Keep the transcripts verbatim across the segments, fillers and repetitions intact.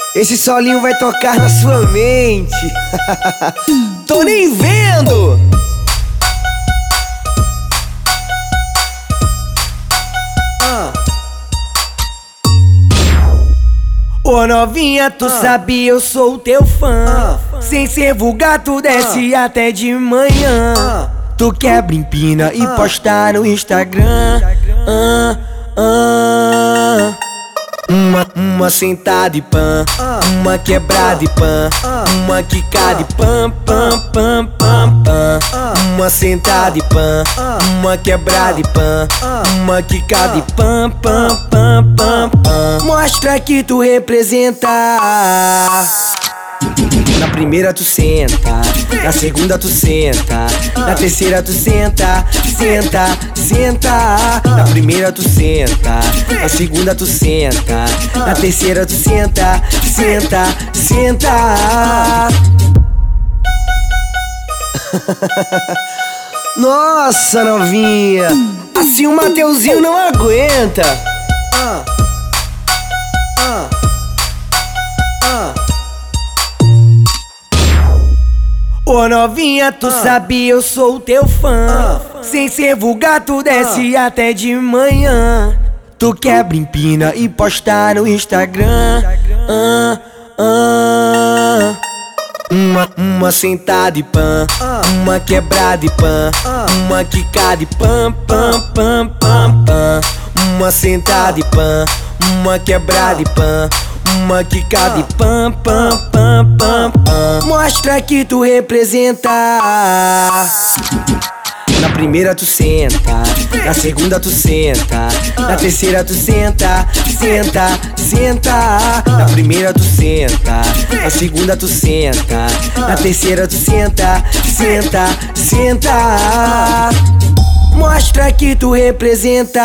Esse solinho vai tocar na sua mente. Tô nem vendo. ah. Ô novinha, tu ah. sabe eu sou teu fã. ah. Sem ser vulgar, tu desce ah. até de manhã. ah. Tu quebra, empina e ah. posta no Instagram. ah, ah. Uma, uma sentada e pã, uma quebrada e pã, uma quicada e pam, pam, pam, pam, pam. Uma sentada e pã, uma quebrada e pã, uma quicada e pam, pam, pam, pam, pam. Mostra que tu representa. Na primeira tu senta, na segunda tu senta, na terceira tu senta, senta, senta. Na primeira tu senta, na segunda tu senta, na terceira tu senta, senta, senta. Nossa, novinha, assim o Mateuzinho não aguenta. Ah, ah, ah. Ô novinha, tu ah. sabe eu sou teu fã. ah. Sem ser vulgar, tu desce ah. até de manhã. Tu quebra, empina e posta no Instagram. ah, ah. Uma, uma sentada e pã, ah. uma quebrada e pã, ah. uma quicada e pam, pam, pam, pam, pam. Uma sentada e pã, uma quebrada e pã, uma quicada e pam, pam, pam, pam, pam. Mostra que tu representa. Na primeira tu senta, na segunda tu senta, na terceira tu senta, senta, senta. Na primeira tu senta, na segunda tu senta, na terceira tu senta, senta, senta. Mostra que tu representa.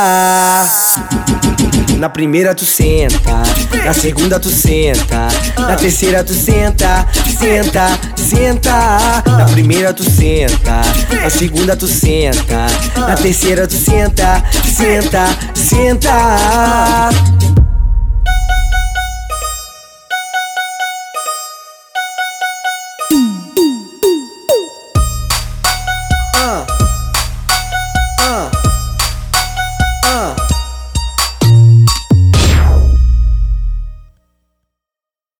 Na primeira tu senta, na segunda tu senta, na terceira tu senta, senta, senta. Na primeira tu senta, na segunda tu senta, na terceira tu senta, senta, senta.